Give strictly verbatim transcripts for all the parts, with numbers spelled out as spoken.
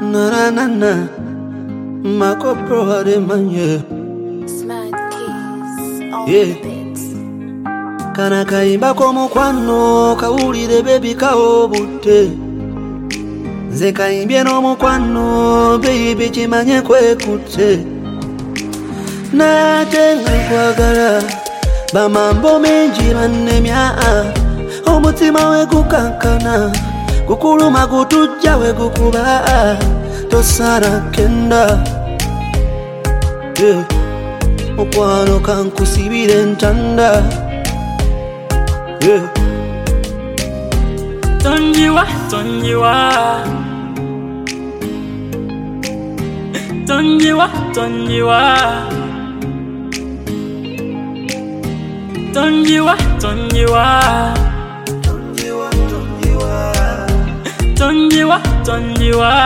Na na na na, Marco Pro de manye. Smart keys on Yeah. the beats. Kana kaimba ko mukwano kawulire baby kaobute. Nze kaimbye no mukwano baby kimanye kwekutte. Natenga kwagala bamambo mengi bannemya. Omutima we gukankana gukuluma gutujja we gukuba tosara kenda. Yeah. Mukwano kankusibire ntanda. Yeah. Tonjiwa, tonjiwa Tonjiwa, tonjiwa Tonjiwa, tonjiwa Tonjiwa, tonjiwa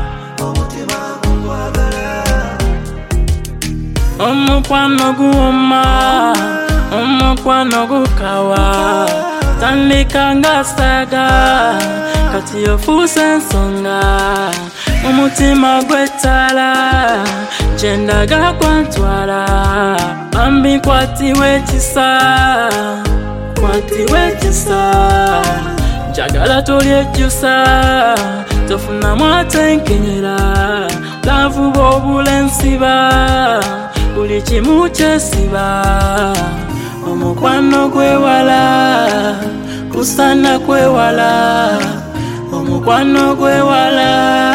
Omukwano guwoma, omukwano gukawa. Tandika nga saga kati yofuuse ensonga. Omutima gwetala kyendaga kwantwala. Bambi kwatiwe ekisa, kwatiwe ekisa. Njagala tolyejjusa, tofunamu atenkenyera. Lavuba obulensiba, buli kimu kyesiba. Omukwano gwewala, kusana kwewala. Omukwano gwewala.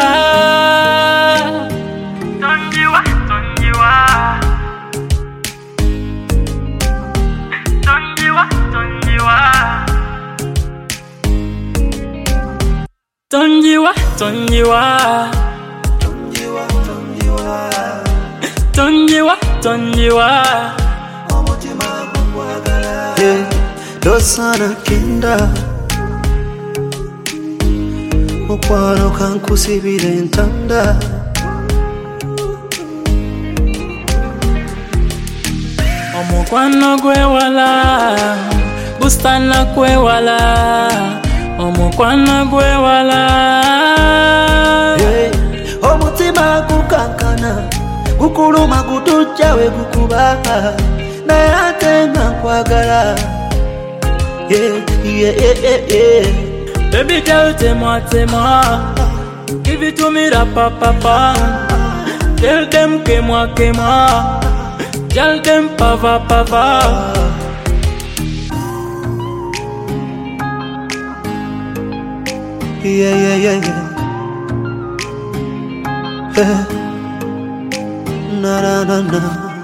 Tonjiwa, tonjiwa Tonjiwa, tonjiwa Tonjiwa, tonjiwa Tonjiwa, tonjiwa Yeah. Dosana kenda mukwano kankusibire ntanda. Omukwano gwewala, busana kwewala. Omukwano gwewala. Yeah. Omutima gukankana gukuluma gutujja we gukuba naye ate nga nkwagala. Yeah, yeah, yeah, yeah, yeah. Baby girl, t'aime-moi, t'aime-moi. Give it to me, rapa, papa. Tell them que moi, que moi. Tell them pava, pava. Yeah, yeah, yeah, yeah. Yeah. Na na na na.